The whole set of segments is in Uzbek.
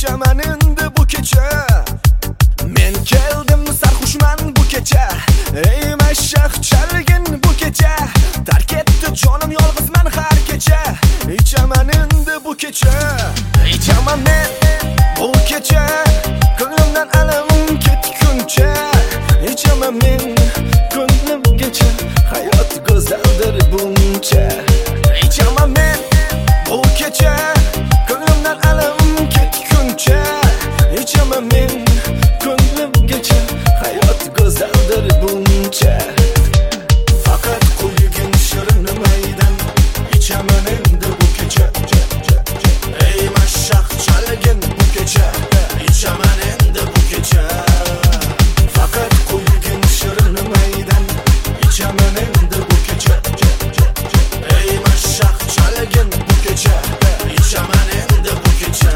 ichaman endi bu kecha. Men keldim sarxushman bu kecha. Ey mashshoq chalgin bu kecha. Tark etdi jonim yolg'izman har kecha. Ichaman endi bu kecha. Ichaman men bu kecha. Ko'nglimdan alamim ketguncha. Ichaman men ko'nglimgacha. Hayot go'zaldir buncha. Ichaman men bu kecha. Ko'nglimdan alamim ketguncha. Ichaman men ko'nglimgacha. Hayot go'zaldir buncha. Faqat qo'ygin shirin maydan. Ichaman endi bu kecha. Ey mashshoq chalgin bu kecha. Ichaman endi bu kecha. Faqat qo'ygin shirin maydan. Ichaman endi bu kecha. Ey mashshoq chalgin bu kecha. Ichaman endi bu kecha.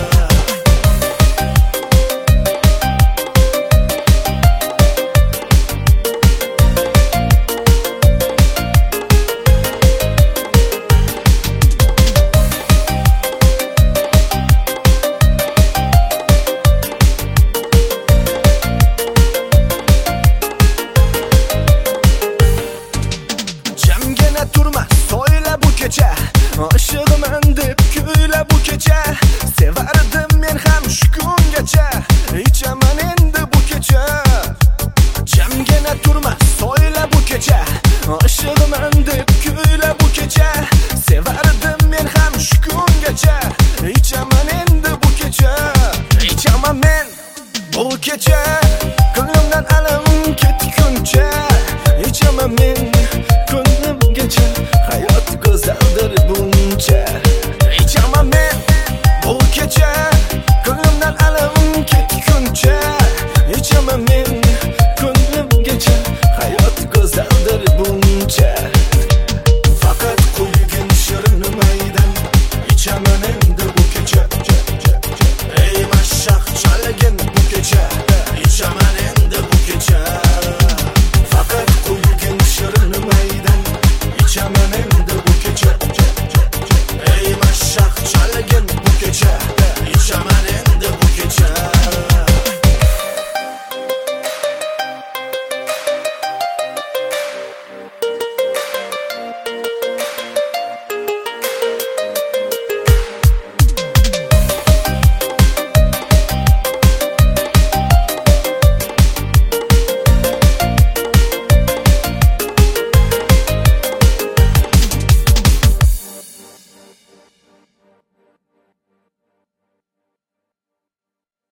Jamgina turma, so'yla bu kecha. Oshiqman deb kuyla bu kecha. Sevardim men ham shu kungacha. Ichaman endi bu kecha. Jamgina turma, so'yla bu kecha. Oshiqman deb kuyla bu kecha. Sevardim men ham shu kungacha. Ichaman